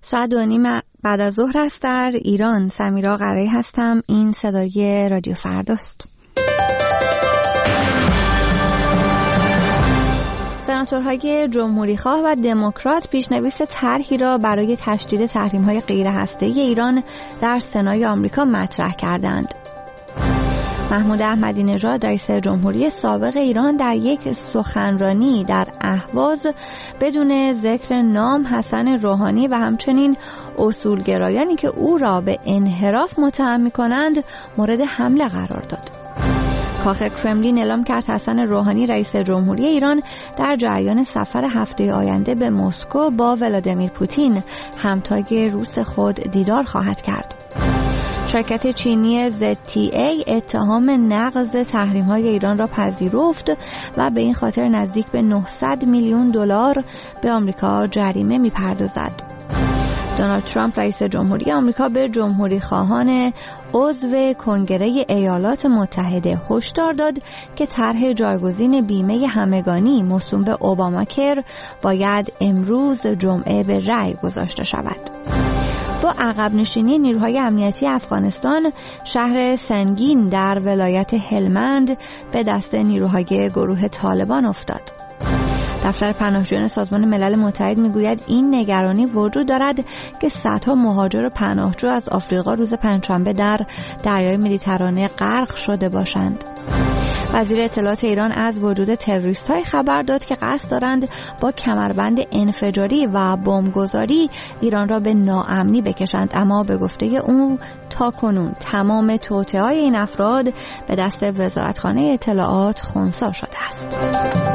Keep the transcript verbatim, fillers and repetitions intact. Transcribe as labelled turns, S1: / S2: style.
S1: ساعت دو نیم بعد از ظهر است در ایران. سمیرا قرایی هستم. این صدای رادیو فرداست. سناتورهای جمهوریخواه و دموکرات پیشنویس طرحی را برای تشدید تحریم‌های غیرهسته‌ای ایران در سنای آمریکا مطرح کردند. محمود احمدی نژاد رئیس جمهوری سابق ایران در یک سخنرانی در اهواز بدون ذکر نام حسن روحانی و همچنین اصولگرایانی که او را به انحراف متهم می‌کنند مورد حمله قرار داد. کاخ کرملین اعلام کرد حسن روحانی رئیس جمهوری ایران در جریان سفر هفته آینده به مسکو با ولادیمیر پوتین همتای روس خود دیدار خواهد کرد. شرکت چینی زد تی ای اتهام نقض تحریم‌های ایران را پذیرفت و به این خاطر نزدیک به نهصد میلیون دلار به آمریکا جریمه می‌پردازد. دونالد ترامپ رئیس جمهوری آمریکا به جمهوری خواهان عضو کنگره ایالات متحده هشدار داد که طرح جایگزین بیمه همگانی موسوم به اوباماکر باید امروز جمعه به رأی گذاشته شود. با عقب نشینی نیروهای امنیتی افغانستان، شهر سنگین در ولایت هلمند به دست نیروهای گروه طالبان افتاد. دفتر پناهجویان سازمان ملل متحد میگوید این نگرانی وجود دارد که صدها مهاجر و پناهجو از آفریقا روز پنجشنبه در دریای مدیترانه غرق شده باشند. وزیر اطلاعات ایران از وجود تروریست‌های خبر داد که قصد دارند با کمربند انفجاری و بمبگذاری ایران را به ناامنی بکشند، اما به گفته او تا کنون تمام توطئه‌های این افراد به دست وزارتخانه اطلاعات خنثی شده است.